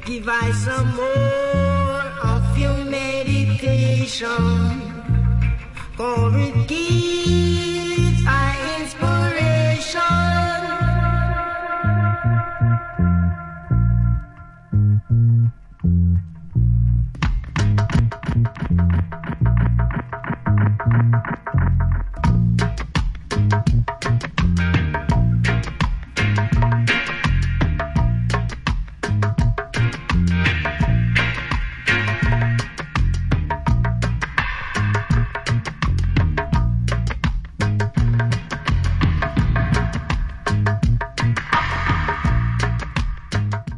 Give I some more of your meditation, for it gives I inspiration.